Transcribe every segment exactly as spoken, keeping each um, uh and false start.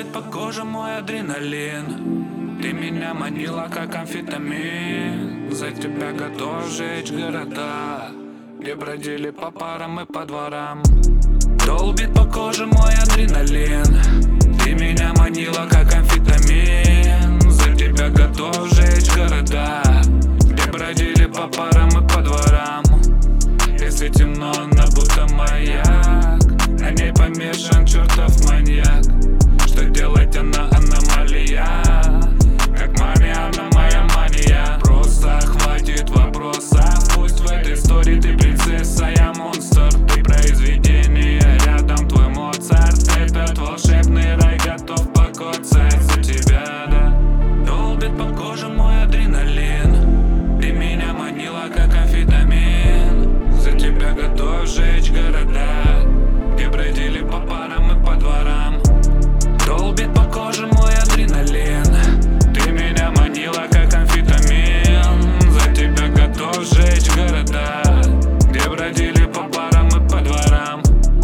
Долбит по коже мой адреналин. Ты меня манила, как амфетамин. За тебя готов сжечь города, где бродили по парам и по дворам. Долбит по коже мой адреналин. Ты меня манила, как амфетамин. За тебя готов сжечь города, где бродили по парам и по дворам. Если темно, она будто маяк, на ней помешан чертов маньяк. Что делать, она аномалия, как мания, она моя мания. Просто хватит вопросов, пусть в этой истории ты принцесса, я монстр. Ты произведение, рядом твой Моцарт. Этот волшебный рай готов покоцать за тебя, да. Долбит по коже мой адреналин. Ты меня манила, как амфетамин. За тебя готов сжечь города, где бродили по парам и по дворам. Долбит по коже мой адреналин. Ты меня манила, как амфетамин. За тебя готов сжечь города, где бродили по парам и по дворам.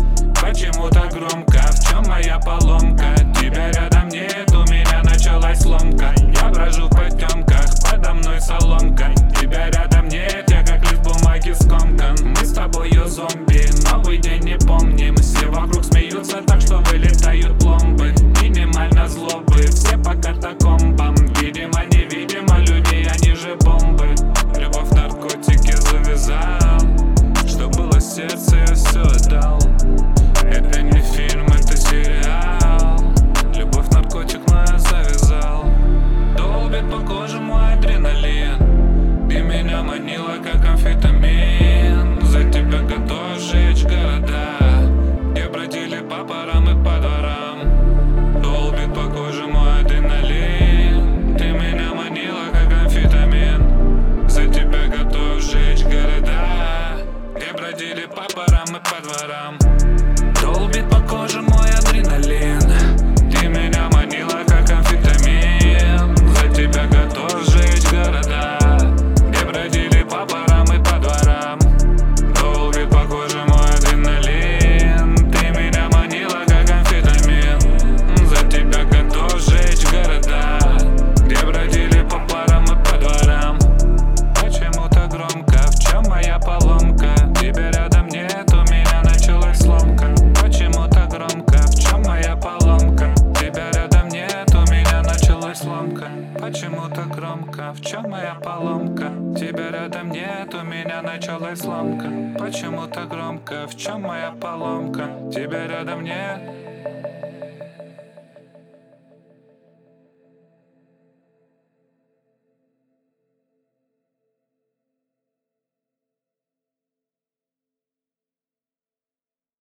Почему так громко? В чем моя поломка? Тебя рядом нет, у меня началась сломка. Я брожу в потемках, подо мной соломка. Тебя рядом нет, я как лист бумаги скомкан. Мы с тобою зомби, новый день не помним. Все вокруг смеются так, что вылетают пломбы. Минимально злобы, все по катакомбам. Видимо, невидимо, люди, они же бомбы. Любовь, наркотики завязал. Что было в сердце, я все отдал. Это не фильм, это сериал. Любовь, наркотик, но я завязал. Долбит по коже мой адреналин. Ты меня манила, как амфетамин. За тебя готов сжечь города, где бродили по парам и по дворам. Долбит по коже мой адреналин. Ты меня манила, как амфетамин. За тебя готов сжечь города, где бродили по парам и по дворам. Долбит по коже мой адреналин. Ты меня манила, как амфетамин. За тебя готов сжечь города, где бродили по парам и по дворам. Долбит по коже мой адреналин. Ты меня манила, как амфетамин. За тебя готов сжечь города, где бродили по парам и по дворам. Почему так громко? В чем моя поломка? Тебя рядом нет, у меня началась сломка. Почему так громко? В чем моя поломка? Тебя рядом нет, у меня началась сломка. Почему так громко? В чем моя поломка? Тебя рядом нет, у меня началась сломка. Почему так громко? В чем моя поломка? Тебя рядом нет.